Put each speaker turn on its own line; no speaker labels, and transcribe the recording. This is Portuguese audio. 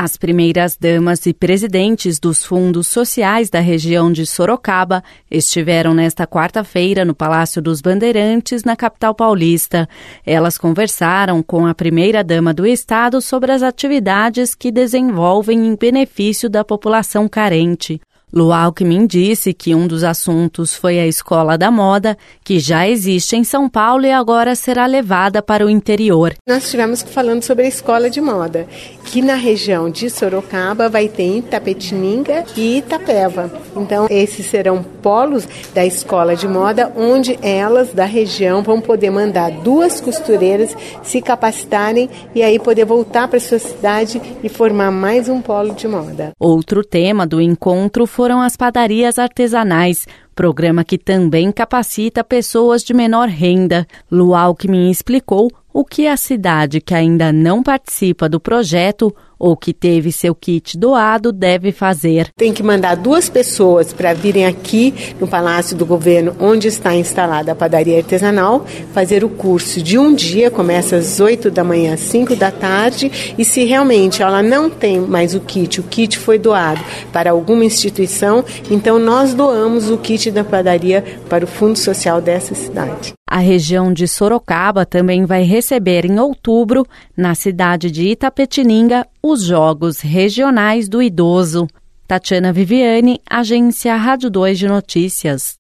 As primeiras damas e presidentes dos fundos sociais da região de Sorocaba estiveram nesta quarta-feira no Palácio dos Bandeirantes, na capital paulista. Elas conversaram com a primeira-dama do estado sobre as atividades que desenvolvem em benefício da população carente. Lu Alckmin disse que um dos assuntos foi a Escola da Moda, que já existe em São Paulo e agora será levada para o interior.
Nós estivemos falando sobre a Escola de Moda, que na região de Sorocaba vai ter em Itapetininga e Itapeva. Então, esses serão polos da Escola de Moda, onde elas da região vão poder mandar 2 costureiras se capacitarem e aí poder voltar para sua cidade e formar mais um polo de moda.
Outro tema do encontro foram as padarias artesanais, programa que também capacita pessoas de menor renda. Lu Alckmin explicou o que a cidade que ainda não participa do projeto ou que teve seu kit doado deve fazer.
Tem que mandar 2 pessoas para virem aqui no Palácio do Governo, onde está instalada a padaria artesanal, fazer o curso de um dia, começa às 8 da manhã, às 5 da tarde, e se realmente ela não tem mais o kit foi doado para alguma instituição, então nós doamos o kit da padaria para o Fundo Social dessa cidade.
A região de Sorocaba também vai receber em outubro, na cidade de Itapetininga, os Jogos Regionais do Idoso. Tatiana Viviane, Agência Rádio 2 de Notícias.